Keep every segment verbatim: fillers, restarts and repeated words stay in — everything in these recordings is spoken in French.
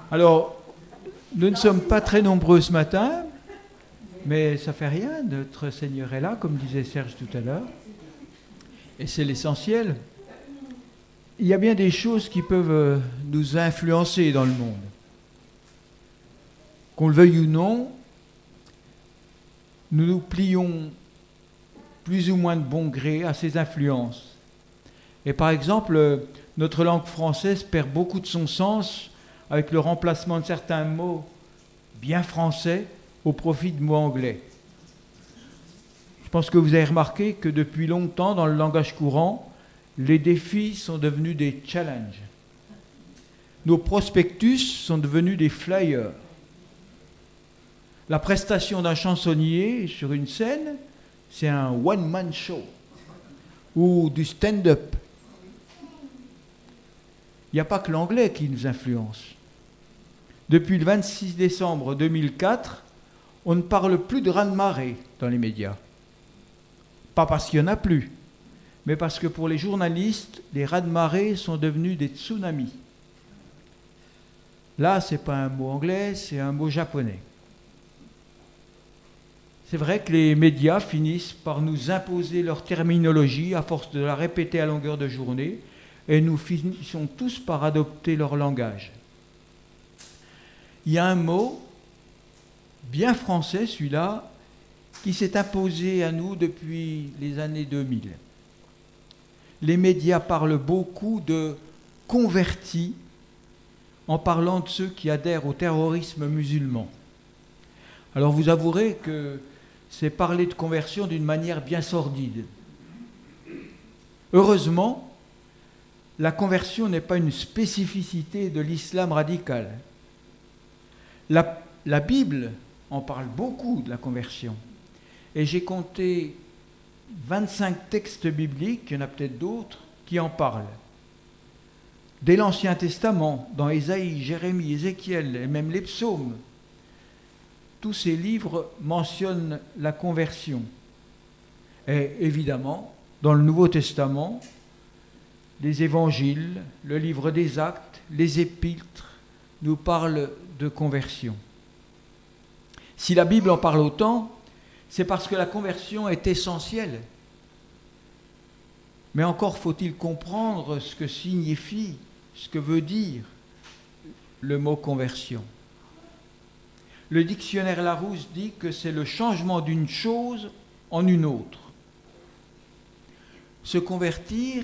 Alors, nous ne sommes pas très nombreux ce matin, mais ça ne fait rien, notre Seigneur est là, comme disait Serge tout à l'heure, et c'est l'essentiel. Il y a bien des choses qui peuvent nous influencer dans le monde. Qu'on le veuille ou non, nous nous plions plus ou moins de bon gré à ces influences. Et par exemple, notre langue française perd beaucoup de son sens avec le remplacement de certains mots bien français au profit de mots anglais. Je pense que vous avez remarqué que depuis longtemps, dans le langage courant, les défis sont devenus des challenges. Nos prospectus sont devenus des flyers. La prestation d'un chansonnier sur une scène, c'est un one-man show ou du stand-up. Il n'y a pas que l'anglais qui nous influence. Depuis le vingt-six décembre deux mille quatre, on ne parle plus de raz-de-marée dans les médias. Pas parce qu'il n'y en a plus, mais parce que pour les journalistes, les raz-de-marée sont devenus des tsunamis. Là, ce n'est pas un mot anglais, c'est un mot japonais. C'est vrai que les médias finissent par nous imposer leur terminologie à force de la répéter à longueur de journée, et nous finissons tous par adopter leur langage. Il y a un mot, bien français celui-là, qui s'est imposé à nous depuis les années deux mille. Les médias parlent beaucoup de convertis en parlant de ceux qui adhèrent au terrorisme musulman. Alors vous avouerez que c'est parler de conversion d'une manière bien sordide. Heureusement, la conversion n'est pas une spécificité de l'islam radical. La, la Bible en parle beaucoup de la conversion. Et j'ai compté vingt-cinq textes bibliques, il y en a peut-être d'autres, qui en parlent. Dès l'Ancien Testament, dans Ésaïe, Jérémie, Ézéchiel, et même les psaumes, tous ces livres mentionnent la conversion. Et évidemment, dans le Nouveau Testament, les évangiles, le livre des Actes, les épîtres nous parlent de conversion. Si la Bible en parle autant, c'est parce que la conversion est essentielle. Mais encore faut-il comprendre ce que signifie, ce que veut dire le mot conversion. Le dictionnaire Larousse dit que c'est le changement d'une chose en une autre. Se convertir,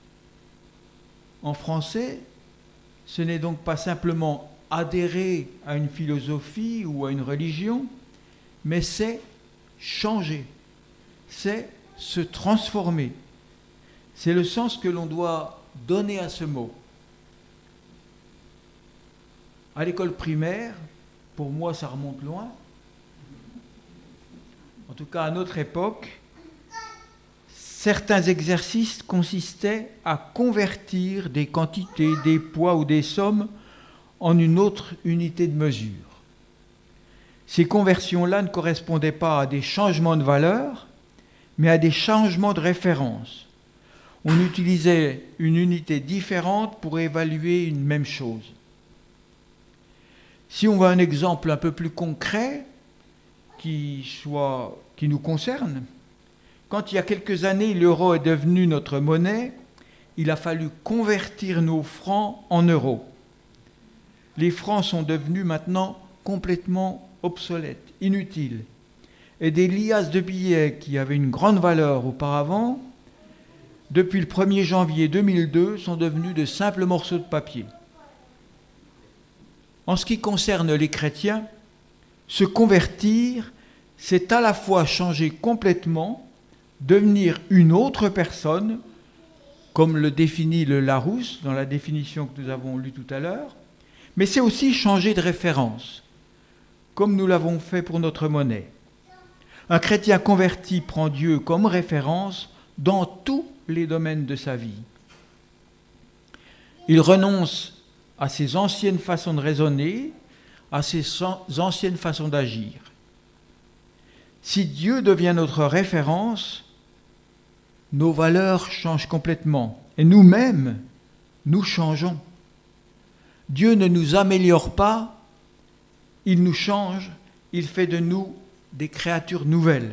en français, ce n'est donc pas simplement adhérer à une philosophie ou à une religion, mais c'est changer, c'est se transformer. C'est le sens que l'on doit donner à ce mot. À l'école primaire, pour moi ça remonte loin, en tout cas à notre époque, certains exercices consistaient à convertir des quantités, des poids ou des sommes en une autre unité de mesure. Ces conversions-là ne correspondaient pas à des changements de valeur, mais à des changements de référence. On utilisait une unité différente pour évaluer une même chose. Si on voit un exemple un peu plus concret qui, soit, qui nous concerne, quand il y a quelques années l'euro est devenu notre monnaie, il a fallu convertir nos francs en euros. Les francs sont devenus maintenant complètement obsolètes, inutiles. Et des liasses de billets qui avaient une grande valeur auparavant, depuis le premier janvier deux mille deux, sont devenus de simples morceaux de papier. En ce qui concerne les chrétiens, se convertir, c'est à la fois changer complètement, devenir une autre personne, comme le définit le Larousse dans la définition que nous avons lue tout à l'heure, mais c'est aussi changer de référence, comme nous l'avons fait pour notre monnaie. Un chrétien converti prend Dieu comme référence dans tous les domaines de sa vie. Il renonce à ses anciennes façons de raisonner, à ses anciennes façons d'agir. Si Dieu devient notre référence, nos valeurs changent complètement. Et nous-mêmes, nous changeons. Dieu ne nous améliore pas, il nous change, il fait de nous des créatures nouvelles.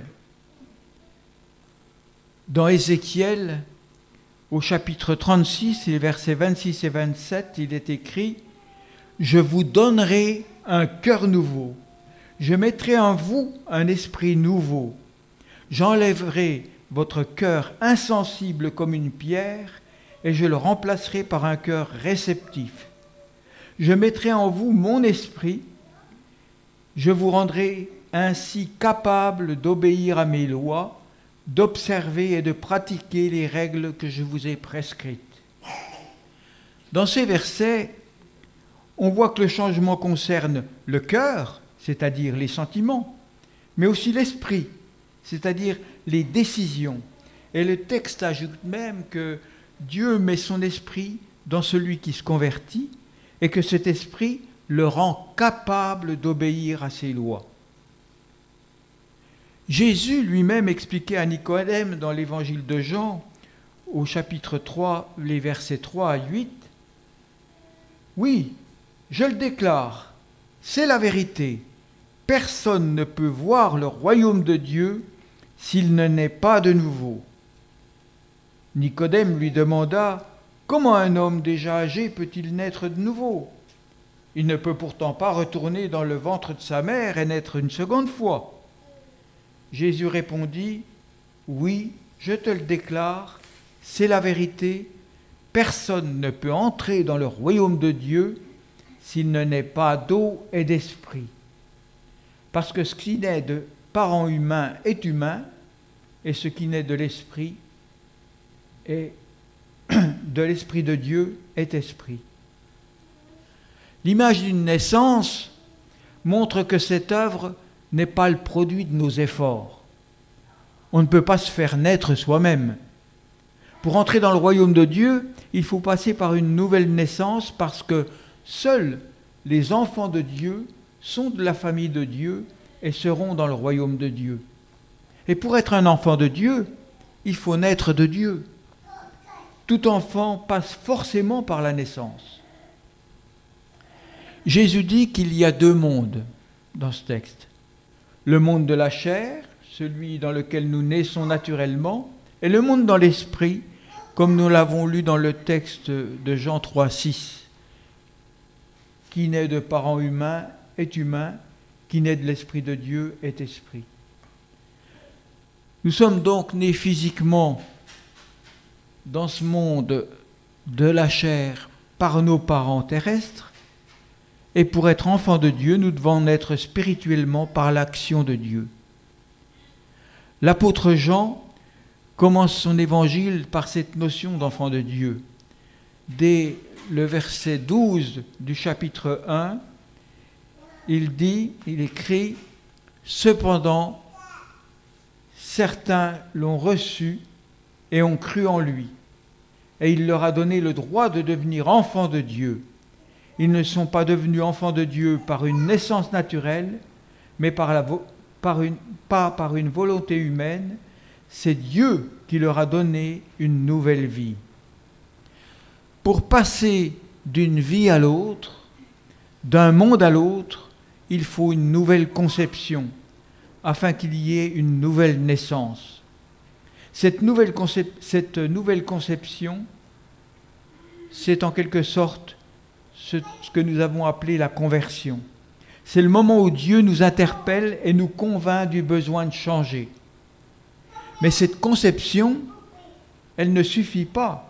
Dans Ézéchiel, au chapitre trente-six, les versets vingt-six et vingt-sept, il est écrit « Je vous donnerai un cœur nouveau, je mettrai en vous un esprit nouveau, j'enlèverai votre cœur insensible comme une pierre et je le remplacerai par un cœur réceptif. Je mettrai en vous mon esprit, je vous rendrai ainsi capable d'obéir à mes lois, d'observer et de pratiquer les règles que je vous ai prescrites. » Dans ces versets, on voit que le changement concerne le cœur, c'est-à-dire les sentiments, mais aussi l'esprit, c'est-à-dire les décisions. Et le texte ajoute même que Dieu met son esprit dans celui qui se convertit et que cet esprit le rend capable d'obéir à ses lois. Jésus lui-même expliquait à Nicodème dans l'évangile de Jean, au chapitre trois, les versets trois à huit, « Oui, je le déclare, c'est la vérité. Personne ne peut voir le royaume de Dieu s'il ne naît pas de nouveau. » Nicodème lui demanda, « Comment un homme déjà âgé peut-il naître de nouveau ? Il ne peut pourtant pas retourner dans le ventre de sa mère et naître une seconde fois. » Jésus répondit, « Oui, je te le déclare, c'est la vérité. Personne ne peut entrer dans le royaume de Dieu s'il ne naît pas d'eau et d'esprit. Parce que ce qui naît de parents humains est humain, et ce qui naît de l'esprit et de l'esprit de Dieu est esprit. » L'image d'une naissance montre que cette œuvre n'est pas le produit de nos efforts. On ne peut pas se faire naître soi-même. Pour entrer dans le royaume de Dieu, il faut passer par une nouvelle naissance parce que seuls les enfants de Dieu sont de la famille de Dieu et seront dans le royaume de Dieu. Et pour être un enfant de Dieu, il faut naître de Dieu. Tout enfant passe forcément par la naissance. Jésus dit qu'il y a deux mondes dans ce texte. Le monde de la chair, celui dans lequel nous naissons naturellement, et le monde dans l'esprit, comme nous l'avons lu dans le texte de Jean trois, six. Qui naît de parents humains est humain, qui naît de l'Esprit de Dieu est esprit. Nous sommes donc nés physiquement dans ce monde de la chair par nos parents terrestres, et pour être enfants de Dieu, nous devons naître spirituellement par l'action de Dieu. L'apôtre Jean commence son évangile par cette notion d'enfant de Dieu. Dès le verset douze du chapitre un, il dit, il écrit, « Cependant, certains l'ont reçu et ont cru en lui, et il leur a donné le droit de devenir enfants de Dieu. Ils ne sont pas devenus enfants de Dieu par une naissance naturelle, mais par la vo- par une, pas par une volonté humaine. C'est Dieu qui leur a donné une nouvelle vie. » Pour passer d'une vie à l'autre, d'un monde à l'autre, il faut une nouvelle conception, afin qu'il y ait une nouvelle naissance. Cette nouvelle, concep- cette nouvelle conception, c'est en quelque sorte ce que nous avons appelé la conversion. C'est le moment où Dieu nous interpelle et nous convainc du besoin de changer. Mais cette conception, elle ne suffit pas.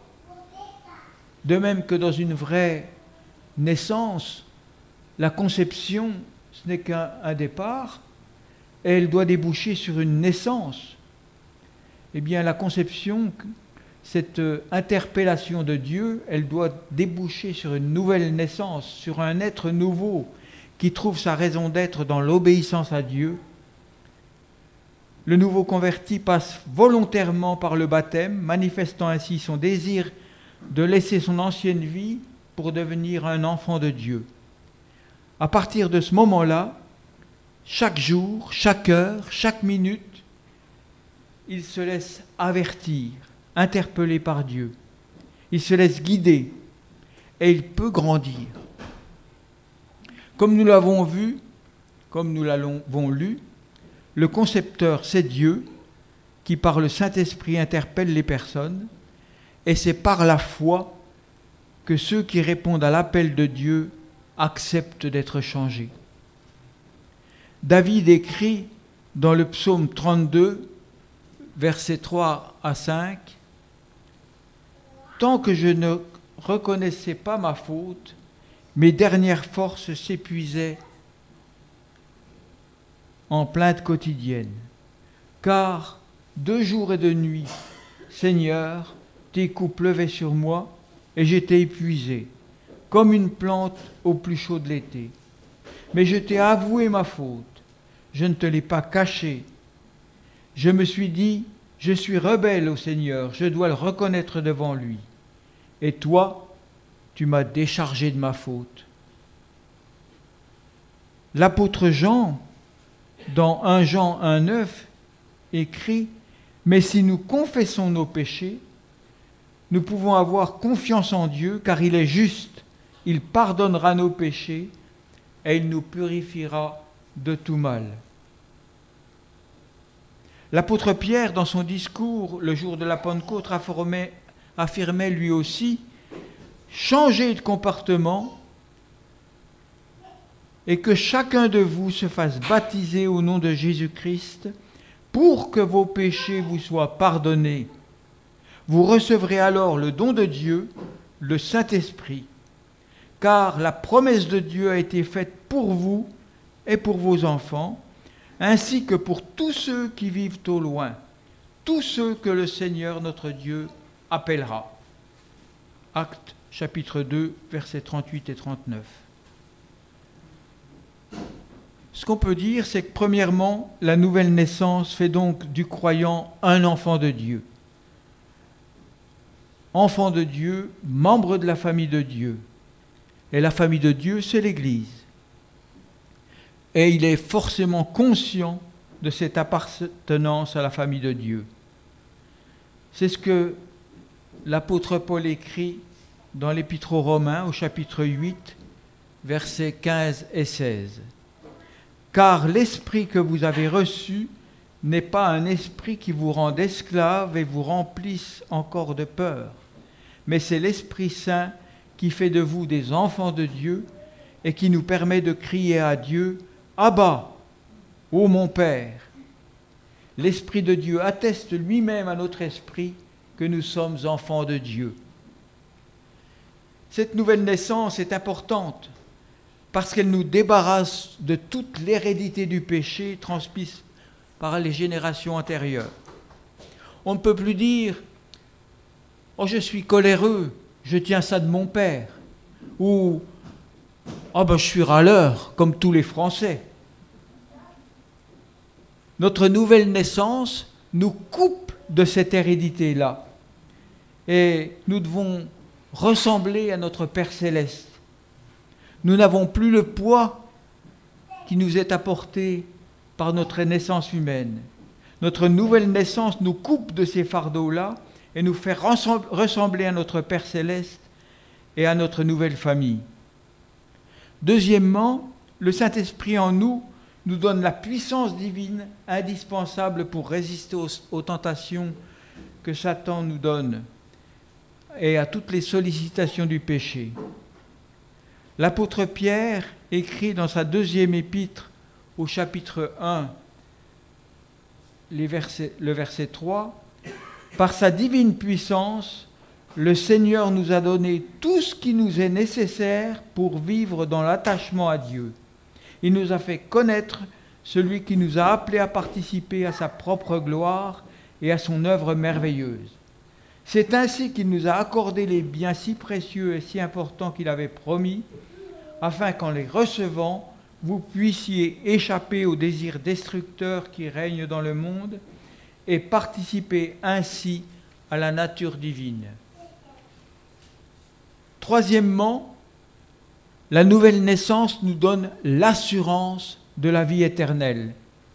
De même que dans une vraie naissance, la conception, ce n'est qu'un un départ, et elle doit déboucher sur une naissance. Eh bien, la conception, cette interpellation de Dieu, elle doit déboucher sur une nouvelle naissance, sur un être nouveau qui trouve sa raison d'être dans l'obéissance à Dieu. Le nouveau converti passe volontairement par le baptême, manifestant ainsi son désir de laisser son ancienne vie pour devenir un enfant de Dieu. À partir de ce moment-là, chaque jour, chaque heure, chaque minute, il se laisse avertir, interpellé par Dieu. Il se laisse guider et il peut grandir. Comme nous l'avons vu, comme nous l'avons lu, le concepteur, c'est Dieu, qui par le Saint-Esprit interpelle les personnes, et c'est par la foi que ceux qui répondent à l'appel de Dieu acceptent d'être changés. David écrit dans le psaume trente-deux, versets trois à cinq, « Tant que je ne reconnaissais pas ma faute, mes dernières forces s'épuisaient en plainte quotidienne. Car de jour et de nuit, Seigneur, tes coups pleuvaient sur moi et j'étais épuisé, comme une plante au plus chaud de l'été. Mais je t'ai avoué ma faute, je ne te l'ai pas cachée. Je me suis dit, je suis rebelle au Seigneur, je dois le reconnaître devant lui. Et toi, tu m'as déchargé de ma faute. » L'apôtre Jean, dans premier Jean un neuf, écrit « Mais si nous confessons nos péchés, nous pouvons avoir confiance en Dieu, car il est juste, il pardonnera nos péchés et il nous purifiera de tout mal. » L'apôtre Pierre, dans son discours le jour de la Pentecôte, affirmait, affirmait lui aussi « Changez de comportement et que chacun de vous se fasse baptiser au nom de Jésus-Christ pour que vos péchés vous soient pardonnés. Vous recevrez alors le don de Dieu, le Saint-Esprit, car la promesse de Dieu a été faite pour vous et pour vos enfants, ainsi que pour tous ceux qui vivent au loin, tous ceux que le Seigneur notre Dieu appellera. » Actes chapitre deux, versets trente-huit et trente-neuf. Ce qu'on peut dire, c'est que premièrement, la nouvelle naissance fait donc du croyant un enfant de Dieu. Enfant de Dieu, membre de la famille de Dieu. Et la famille de Dieu, c'est l'Église. Et il est forcément conscient de cette appartenance à la famille de Dieu. C'est ce que l'apôtre Paul écrit dans l'Épître aux Romains, au chapitre huit, versets quinze et seize. « Car l'esprit que vous avez reçu n'est pas un esprit qui vous rende esclave et vous remplisse encore de peur, mais c'est l'Esprit Saint qui fait de vous des enfants de Dieu et qui nous permet de crier à Dieu « Abba, ô mon Père !» L'Esprit de Dieu atteste lui-même à notre esprit que nous sommes enfants de Dieu. Cette nouvelle naissance est importante parce qu'elle nous débarrasse de toute l'hérédité du péché transmise par les générations antérieures. On ne peut plus dire « Oh, je suis coléreux, je tiens ça de mon père » ou « Oh, ben, je suis râleur, comme tous les Français ». Notre nouvelle naissance nous coupe de cette hérédité-là et nous devons ressembler à notre Père céleste. Nous n'avons plus le poids qui nous est apporté par notre naissance humaine. Notre nouvelle naissance nous coupe de ces fardeaux-là et nous fait ressembler à notre Père céleste et à notre nouvelle famille. Deuxièmement, le Saint-Esprit en nous nous donne la puissance divine indispensable pour résister aux, aux tentations que Satan nous donne et à toutes les sollicitations du péché. L'apôtre Pierre écrit dans sa deuxième épître au chapitre un, les versets, le verset trois, « Par sa divine puissance, le Seigneur nous a donné tout ce qui nous est nécessaire pour vivre dans l'attachement à Dieu. Il nous a fait connaître celui qui nous a appelés à participer à sa propre gloire et à son œuvre merveilleuse. C'est ainsi qu'il nous a accordé les biens si précieux et si importants qu'il avait promis, afin qu'en les recevant, vous puissiez échapper aux désirs destructeurs qui règnent dans le monde et participer ainsi à la nature divine. » Troisièmement, la nouvelle naissance nous donne l'assurance de la vie éternelle.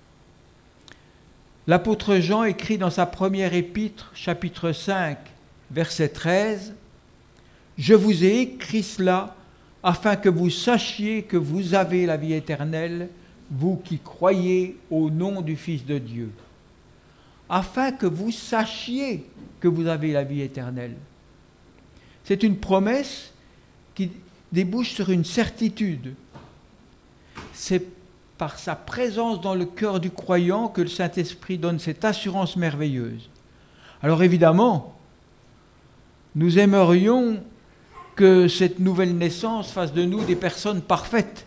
L'apôtre Jean écrit dans sa première épître, chapitre cinq, verset treize, « Je vous ai écrit cela afin que vous sachiez que vous avez la vie éternelle, vous qui croyez au nom du Fils de Dieu. Afin que vous sachiez que vous avez la vie éternelle. C'est une promesse qui débouche sur une certitude. C'est par sa présence dans le cœur du croyant que le Saint-Esprit donne cette assurance merveilleuse. Alors évidemment, nous aimerions que cette nouvelle naissance fasse de nous des personnes parfaites.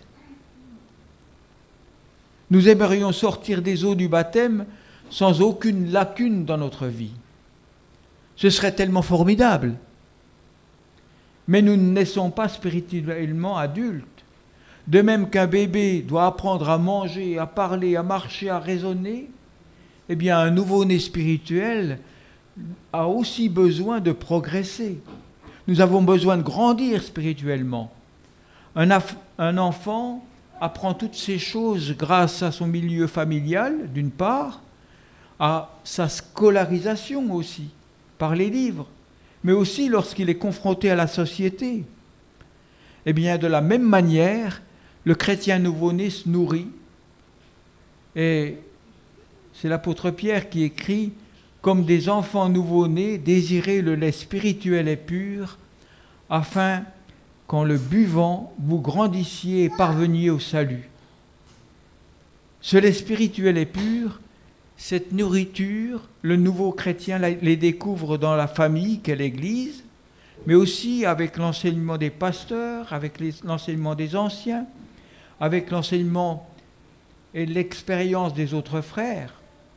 Nous aimerions sortir des eaux du baptême sans aucune lacune dans notre vie. Ce serait tellement formidable. Mais nous ne naissons pas spirituellement adultes. De même qu'un bébé doit apprendre à manger, à parler, à marcher, à raisonner, eh bien un nouveau-né spirituel a aussi besoin de progresser. Nous avons besoin de grandir spirituellement. Un, aff- un enfant apprend toutes ces choses grâce à son milieu familial, d'une part, à sa scolarisation aussi, par les livres, mais aussi lorsqu'il est confronté à la société. Eh bien, de la même manière, le chrétien nouveau-né se nourrit. Et c'est l'apôtre Pierre qui écrit « Comme des enfants nouveau-nés, désirez le lait spirituel et pur, afin qu'en le buvant, vous grandissiez et parveniez au salut. » Ce lait spirituel et pur, cette nourriture, le nouveau chrétien les découvre dans la famille qu'est l'Église, mais aussi avec l'enseignement des pasteurs, avec les, l'enseignement des anciens, avec l'enseignement et l'expérience des autres frères.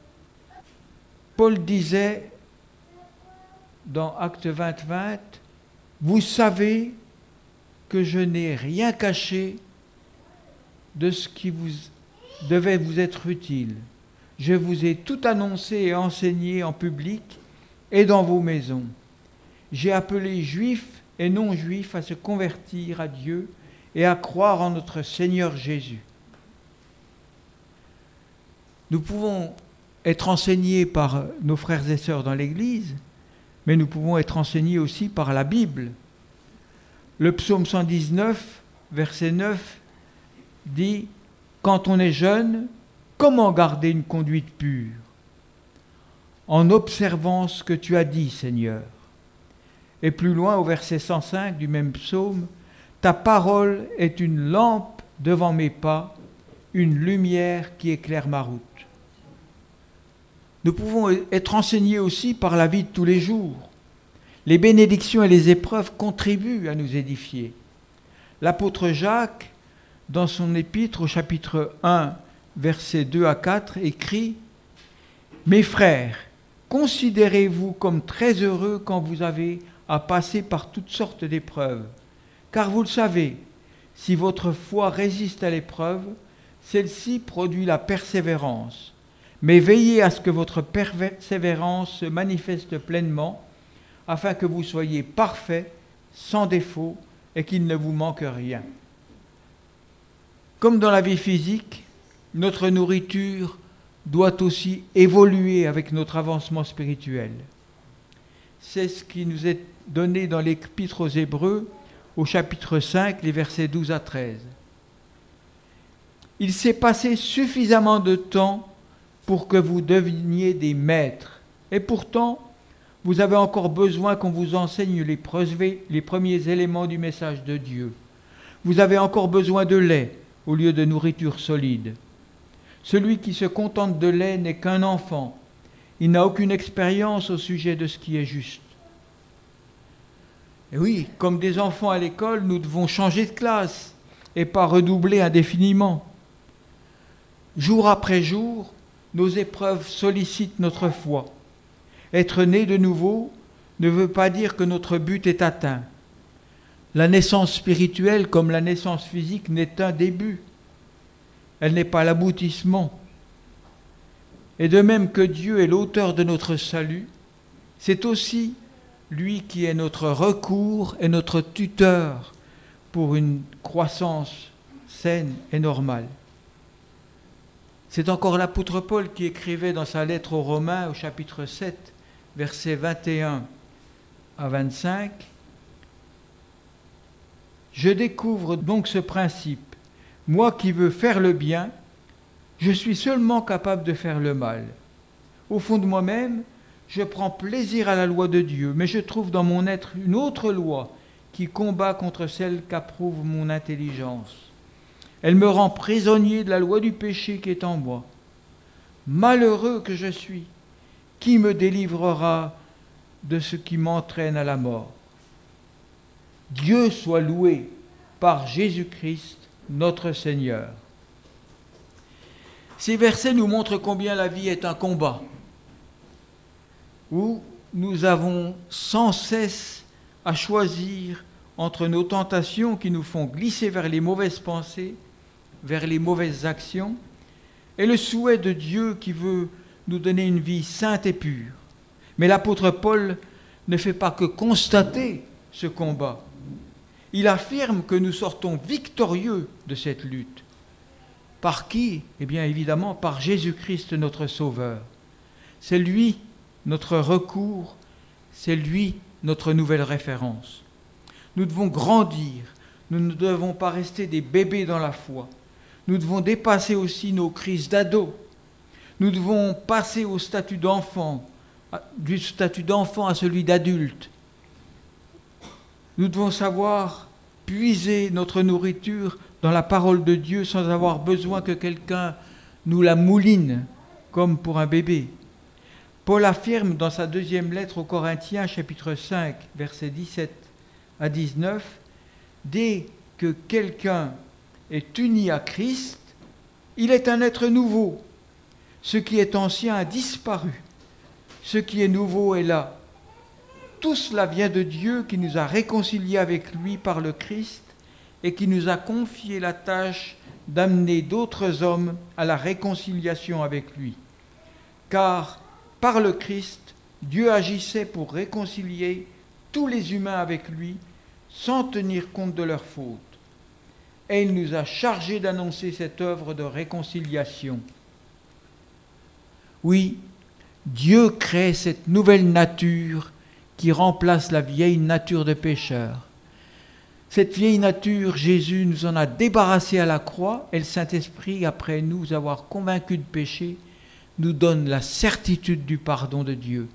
Paul disait dans Actes vingt, vingt, « Vous savez que je n'ai rien caché de ce qui vous devait vous être utile. Je vous ai tout annoncé et enseigné en public et dans vos maisons. J'ai appelé juifs et non-juifs à se convertir à Dieu et à croire en notre Seigneur Jésus. » Nous pouvons être enseignés par nos frères et sœurs dans l'Église, mais nous pouvons être enseignés aussi par la Bible. Le psaume cent dix-neuf, verset neuf, dit « Quand on est jeune, comment garder une conduite pure ? En observant ce que tu as dit, Seigneur. » Et plus loin, au verset cent cinq du même psaume, « Ta parole est une lampe devant mes pas, une lumière qui éclaire ma route. » Nous pouvons être enseignés aussi par la vie de tous les jours. Les bénédictions et les épreuves contribuent à nous édifier. L'apôtre Jacques, dans son épître au chapitre un, versets deux à quatre, écrit « Mes frères, considérez-vous comme très heureux quand vous avez à passer par toutes sortes d'épreuves. Car vous le savez, si votre foi résiste à l'épreuve, celle-ci produit la persévérance. Mais veillez à ce que votre persévérance se manifeste pleinement, afin que vous soyez parfaits, sans défaut, et qu'il ne vous manque rien. » Comme dans la vie physique, notre nourriture doit aussi évoluer avec notre avancement spirituel. C'est ce qui nous est donné dans l'Épître aux Hébreux, au chapitre cinq, les versets douze à treize. « Il s'est passé suffisamment de temps pour que vous deveniez des maîtres, et pourtant, vous avez encore besoin qu'on vous enseigne les premiers éléments du message de Dieu. Vous avez encore besoin de lait au lieu de nourriture solide. Celui qui se contente de lait n'est qu'un enfant. Il n'a aucune expérience au sujet de ce qui est juste. » Et oui, comme des enfants à l'école, nous devons changer de classe et pas redoubler indéfiniment. Jour après jour, nos épreuves sollicitent notre foi. Être né de nouveau ne veut pas dire que notre but est atteint. La naissance spirituelle, comme la naissance physique, n'est un début. Elle n'est pas l'aboutissement. Et de même que Dieu est l'auteur de notre salut, c'est aussi lui qui est notre recours et notre tuteur pour une croissance saine et normale. C'est encore l'apôtre Paul qui écrivait dans sa lettre aux Romains au chapitre sept, versets vingt et un à vingt-cinq. « Je découvre donc ce principe. Moi qui veux faire le bien, je suis seulement capable de faire le mal. Au fond de moi-même, je prends plaisir à la loi de Dieu, mais je trouve dans mon être une autre loi qui combat contre celle qu'approuve mon intelligence. Elle me rend prisonnier de la loi du péché qui est en moi. Malheureux que je suis, qui me délivrera de ce qui m'entraîne à la mort? Dieu soit loué par Jésus-Christ, notre Seigneur. Ces versets nous montrent combien la vie est un combat, où nous avons sans cesse à choisir entre nos tentations qui nous font glisser vers les mauvaises pensées, vers les mauvaises actions, et le souhait de Dieu qui veut nous donner une vie sainte et pure. Mais l'apôtre Paul ne fait pas que constater ce combat. Il affirme que nous sortons victorieux de cette lutte. Par qui? Eh bien évidemment par Jésus-Christ notre Sauveur. C'est lui notre recours, c'est lui notre nouvelle référence. Nous devons grandir, nous ne devons pas rester des bébés dans la foi. Nous devons dépasser aussi nos crises d'ado. Nous devons passer au statut d'enfant, du statut d'enfant à celui d'adulte. Nous devons savoir puiser notre nourriture dans la parole de Dieu sans avoir besoin que quelqu'un nous la mouline, comme pour un bébé. Paul affirme dans sa deuxième lettre aux Corinthiens, chapitre cinq, versets dix-sept à dix-neuf, « Dès que quelqu'un est uni à Christ, il est un être nouveau. Ce qui est ancien a disparu. Ce qui est nouveau est là. Tout cela vient de Dieu qui nous a réconciliés avec lui par le Christ et qui nous a confié la tâche d'amener d'autres hommes à la réconciliation avec lui. Car par le Christ, Dieu agissait pour réconcilier tous les humains avec lui sans tenir compte de leurs fautes. Et il nous a chargés d'annoncer cette œuvre de réconciliation. » Oui, Dieu crée cette nouvelle nature qui remplace la vieille nature de pécheur. Cette vieille nature, Jésus nous en a débarrassés à la croix, et le Saint-Esprit, après nous avoir convaincus de péché, nous donne la certitude du pardon de Dieu.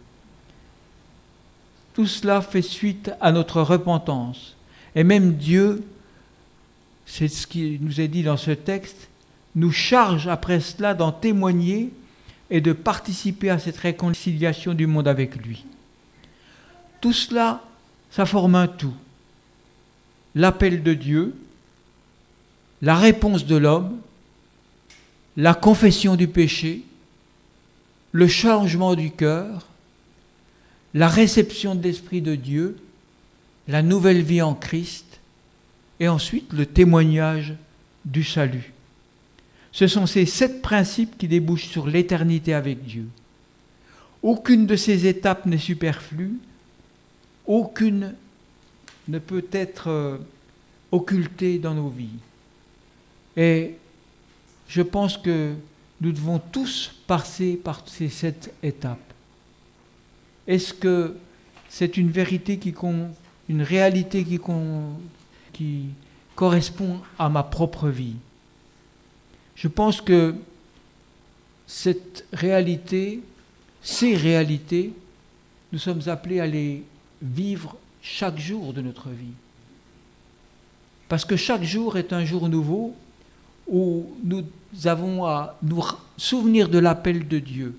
Tout cela fait suite à notre repentance. Et même Dieu, c'est ce qui nous est dit dans ce texte, nous charge après cela d'en témoigner et de participer à cette réconciliation du monde avec lui. Tout cela, ça forme un tout. L'appel de Dieu, la réponse de l'homme, la confession du péché, le changement du cœur, la réception de l'Esprit de Dieu, la nouvelle vie en Christ, et ensuite le témoignage du salut. Ce sont ces sept principes qui débouchent sur l'éternité avec Dieu. Aucune de ces étapes n'est superflue, aucune ne peut être euh, occultée dans nos vies. Et je pense que nous devons tous passer par ces sept étapes. Est-ce que c'est une vérité qui, une réalité qui, qui correspond à ma propre vie? Je pense que cette réalité, ces réalités, nous sommes appelés à les vivre chaque jour de notre vie. Parce que chaque jour est un jour nouveau où nous avons à nous souvenir de l'appel de Dieu.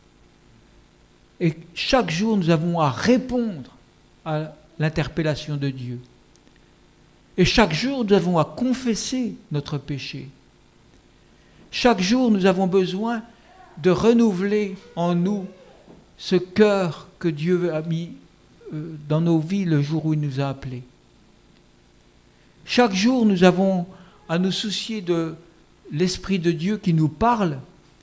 Et chaque jour, nous avons à répondre à l'interpellation de Dieu. Et chaque jour, nous avons à confesser notre péché. Chaque jour, nous avons besoin de renouveler en nous ce cœur que Dieu a mis dans nos vies le jour où il nous a appelés. Chaque jour, nous avons à nous soucier de l'Esprit de Dieu qui nous parle.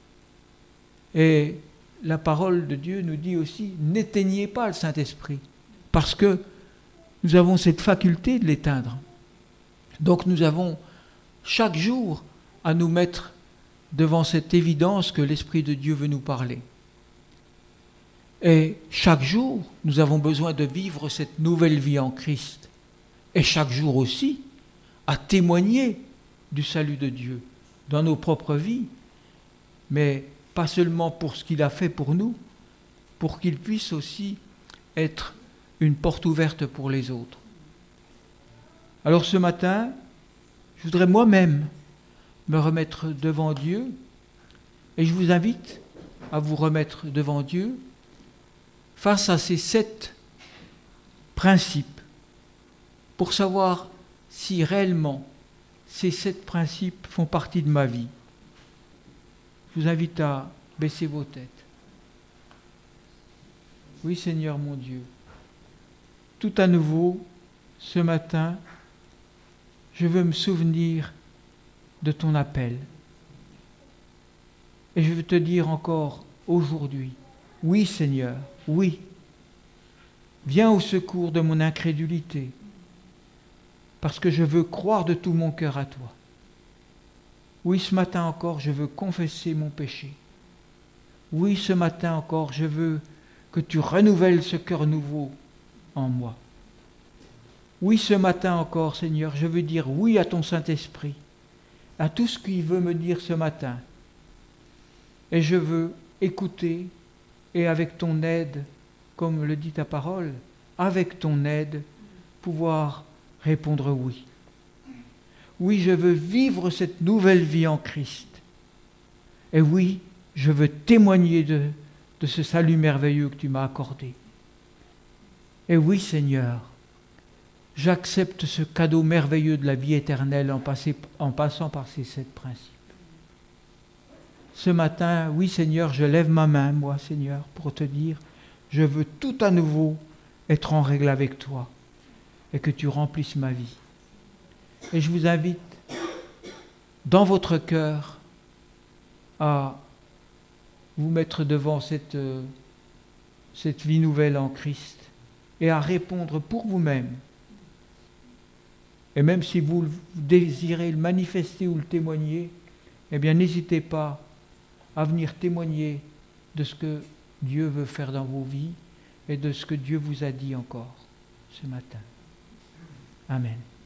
Et la parole de Dieu nous dit aussi, n'éteignez pas le Saint-Esprit, parce que nous avons cette faculté de l'éteindre. Donc nous avons chaque jour à nous mettre devant cette évidence que l'Esprit de Dieu veut nous parler. Et chaque jour, nous avons besoin de vivre cette nouvelle vie en Christ. Et chaque jour aussi, à témoigner du salut de Dieu dans nos propres vies, mais pas seulement pour ce qu'il a fait pour nous, pour qu'il puisse aussi être une porte ouverte pour les autres. Alors ce matin, je voudrais moi-même me remettre devant Dieu, et je vous invite à vous remettre devant Dieu face à ces sept principes, pour savoir si réellement ces sept principes font partie de ma vie. Je vous invite à baisser vos têtes. Oui, Seigneur mon Dieu, tout à nouveau, ce matin, je veux me souvenir de ton appel. Et je veux te dire encore aujourd'hui, oui Seigneur, oui, viens au secours de mon incrédulité, parce que je veux croire de tout mon cœur à toi. Oui, ce matin encore, je veux confesser mon péché. Oui, ce matin encore, je veux que tu renouvelles ce cœur nouveau en moi. Oui, ce matin encore, Seigneur, je veux dire oui à ton Saint-Esprit, à tout ce qu'il veut me dire ce matin. Et je veux écouter et avec ton aide, comme le dit ta parole, avec ton aide, pouvoir répondre oui. Oui, je veux vivre cette nouvelle vie en Christ. Et oui, je veux témoigner de, de ce salut merveilleux que tu m'as accordé. Et oui, Seigneur, j'accepte ce cadeau merveilleux de la vie éternelle en, passé, en passant par ces sept principes. Ce matin, oui, Seigneur, je lève ma main, moi, Seigneur, pour te dire, je veux tout à nouveau être en règle avec toi et que tu remplisses ma vie. Et je vous invite, dans votre cœur, à vous mettre devant cette, euh, cette vie nouvelle en Christ et à répondre pour vous-même. Et même si vous désirez le manifester ou le témoigner, eh bien n'hésitez pas à venir témoigner de ce que Dieu veut faire dans vos vies et de ce que Dieu vous a dit encore ce matin. Amen.